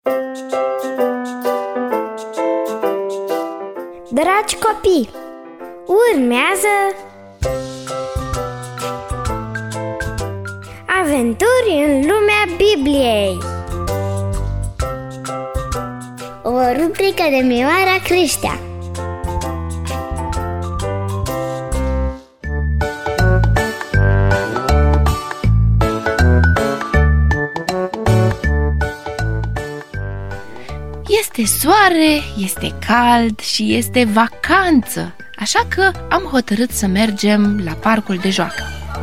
Dragi copii, urmează Aventuri în lumea Bibliei, o rubrică de Mioara Creștea. Este soare, este cald și este vacanță, așa că am hotărât să mergem la parcul de joacă.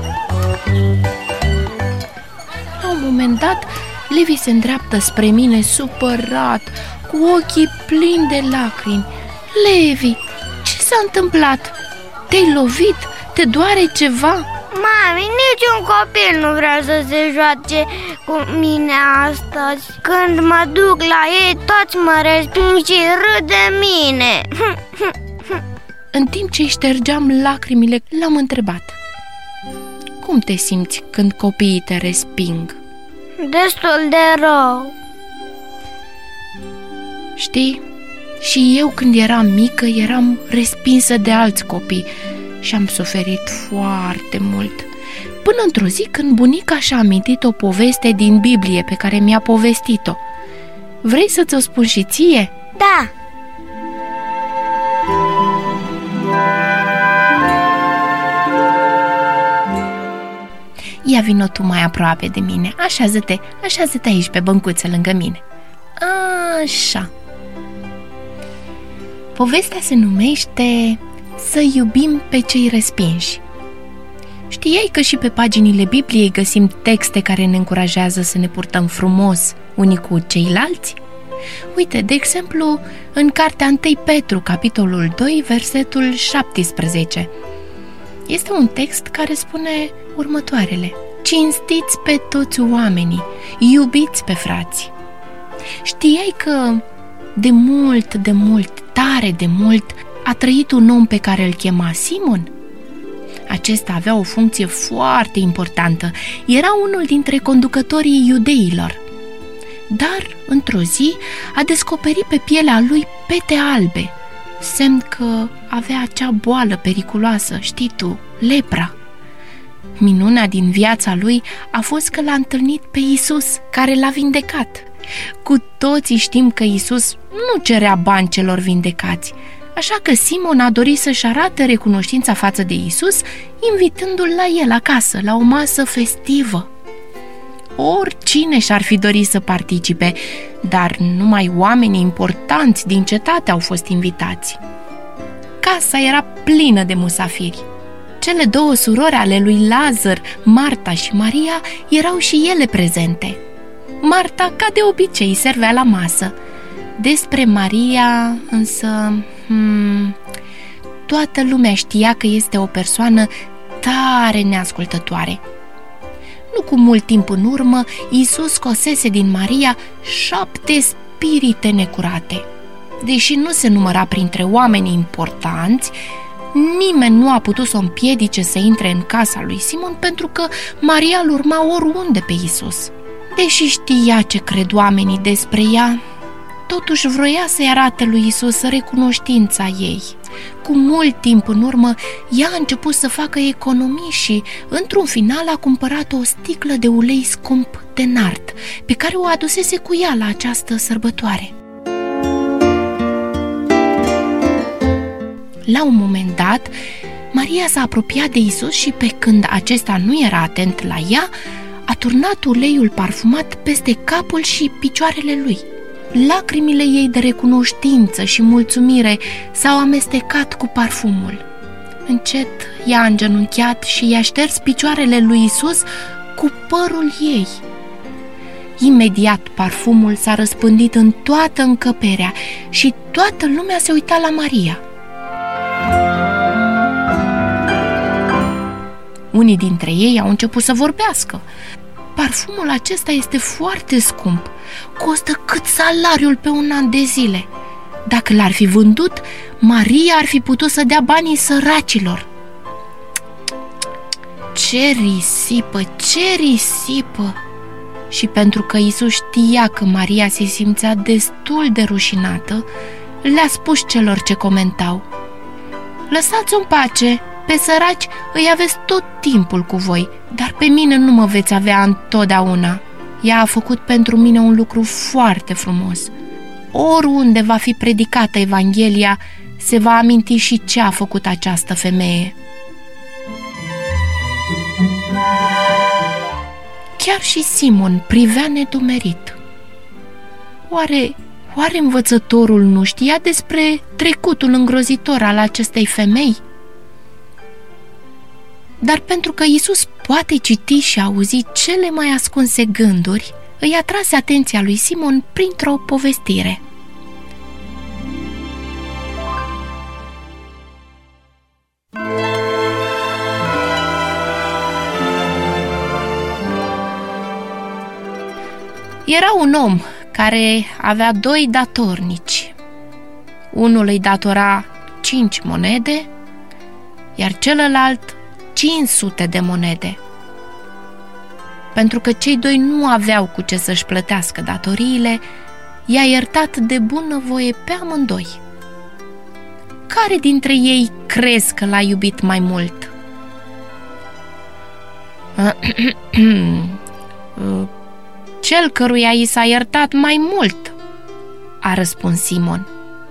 La un moment dat, Levi se îndreaptă spre mine supărat, cu ochii plini de lacrimi. Levi, ce s-a întâmplat? Te-ai lovit? Te doare ceva? Mami, niciun copil nu vrea să se joace cu mine astăzi. Când mă duc la ei, toți mă resping și râd de mine. În timp ce îi ștergeam lacrimile, l-am întrebat: cum te simți când copiii te resping? Destul de rău. Știi, și eu când eram mică eram respinsă de alți copii și am suferit foarte mult. Până într-o zi când bunica și-a amintit o poveste din Biblie pe care mi-a povestit-o. Vrei să ți-o spun și ție? Da. Ia vino tu mai aproape de mine. Așează-te aici pe băncuță lângă mine. Așa. Povestea se numește Să iubim pe cei respinși. Știai că și pe paginile Bibliei găsim texte care ne încurajează să ne purtăm frumos unii cu ceilalți? Uite, de exemplu, în cartea 1 Petru, capitolul 2, versetul 17. Este un text care spune următoarele: cinstiți pe toți oamenii, iubiți pe frați. Știai că tare de mult, a trăit un om pe care îl chema Simon? Acesta avea o funcție foarte importantă. Era unul dintre conducătorii iudeilor. Dar, într-o zi, a descoperit pe pielea lui pete albe, semn că avea acea boală periculoasă, știi tu, lepra. Minunea din viața lui a fost că l-a întâlnit pe Iisus, care l-a vindecat. Cu toții știm că Iisus nu cerea bani celor vindecați, așa că Simon a dorit să-și arate recunoștința față de Iisus, invitându-l la el acasă, la o masă festivă. Oricine și-ar fi dorit să participe, dar numai oamenii importanți din cetate au fost invitați. Casa era plină de musafiri. Cele două surori ale lui Lazar, Marta și Maria, erau și ele prezente. Marta, ca de obicei, servea la masă. Despre Maria, însă, toată lumea știa că este o persoană tare neascultătoare. Nu cu mult timp în urmă, Iisus scosese din Maria 7 spirite necurate. Deși nu se număra printre oamenii importanți, nimeni nu a putut să o împiedice să intre în casa lui Simon, pentru că Maria îl urma oriunde pe Iisus. Deși știa ce cred oamenii despre ea, totuși vroia să-i arate lui Iisus recunoștința ei. Cu mult timp în urmă, ea a început să facă economii și, într-un final, a cumpărat o sticlă de ulei scump de nard, pe care o adusese cu ea la această sărbătoare. La un moment dat, Maria s-a apropiat de Iisus și, pe când acesta nu era atent la ea, a turnat uleiul parfumat peste capul și picioarele lui. Lacrimile ei de recunoștință și mulțumire s-au amestecat cu parfumul. Încet ea a îngenunchiat și i-a șters picioarele lui Iisus cu părul ei. Imediat parfumul s-a răspândit în toată încăperea și toată lumea se uita la Maria. Unii dintre ei au început să vorbească. Parfumul acesta este foarte scump, costă cât salariul pe un an de zile. Dacă l-ar fi vândut, Maria ar fi putut să dea banii săracilor. Ce risipă, ce risipă! Și pentru că Iisus știa că Maria se simțea destul de rușinată, le-a spus celor ce comentau: lăsați-o în pace, pe săraci îi aveți tot timpul cu voi, dar pe mine nu mă veți avea întotdeauna. Ea a făcut pentru mine un lucru foarte frumos. Oriunde va fi predicată Evanghelia, se va aminti și ce a făcut această femeie. Chiar și Simon privea nedumerit. Oare învățătorul nu știa despre trecutul îngrozitor al acestei femei? Dar pentru că Iisus poate citi și auzi cele mai ascunse gânduri, îi atrase atenția lui Simon printr-o povestire. Era un om care avea 2 datornici. Unul îi datora 5 monede, iar celălalt 500 de monede. Pentru că cei 2 nu aveau cu ce să-și plătească datoriile, i-a iertat de bunăvoie pe amândoi. Care dintre ei crezi că l-a iubit mai mult? Cel căruia i s-a iertat mai mult, a răspuns Simon.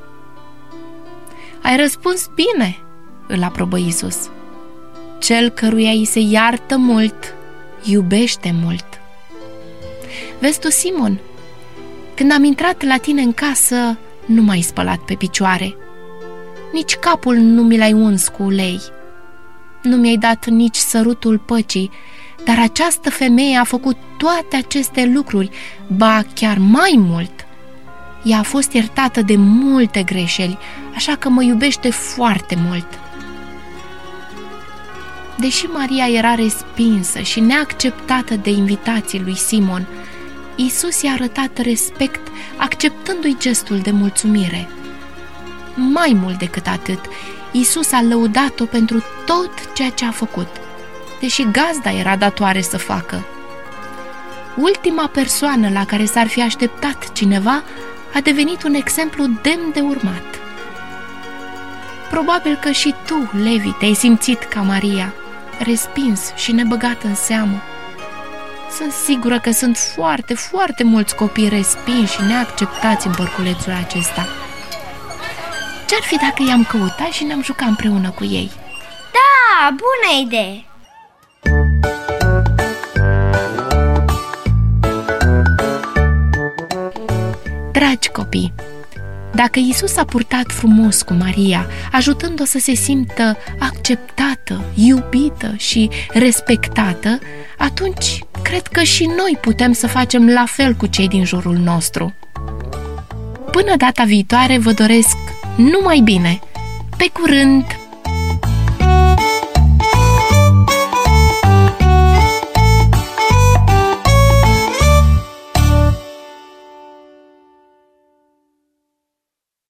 Ai răspuns bine, îl aprobă Iisus. Cel căruia i se iartă mult, iubește mult. Vezi tu, Simon, când am intrat la tine în casă, nu m-ai spălat pe picioare, nici capul nu mi l-ai uns cu ulei, nu mi-ai dat nici sărutul păcii, dar această femeie a făcut toate aceste lucruri, ba chiar mai mult. Ea a fost iertată de multe greșeli, așa că mă iubește foarte mult. Deși Maria era respinsă și neacceptată de invitații lui Simon, Iisus i-a arătat respect, acceptându-i gestul de mulțumire. Mai mult decât atât, Iisus a lăudat-o pentru tot ceea ce a făcut, deși gazda era datoare să facă. Ultima persoană la care s-ar fi așteptat cineva a devenit un exemplu demn de urmat. Probabil că și tu, Levi, te-ai simțit ca Maria, respins și nebăgat în seamă. Sunt sigură că sunt foarte, foarte mulți copii respinși și neacceptați în părculețul acesta. Ce-ar fi dacă i-am căutat și ne-am jucat împreună cu ei? Da, bună idee! Dragi copii, dacă Iisus a purtat frumos cu Maria, ajutând-o să se simtă acceptată, iubită și respectată, atunci cred că și noi putem să facem la fel cu cei din jurul nostru. Până data viitoare vă doresc numai bine! Pe curând!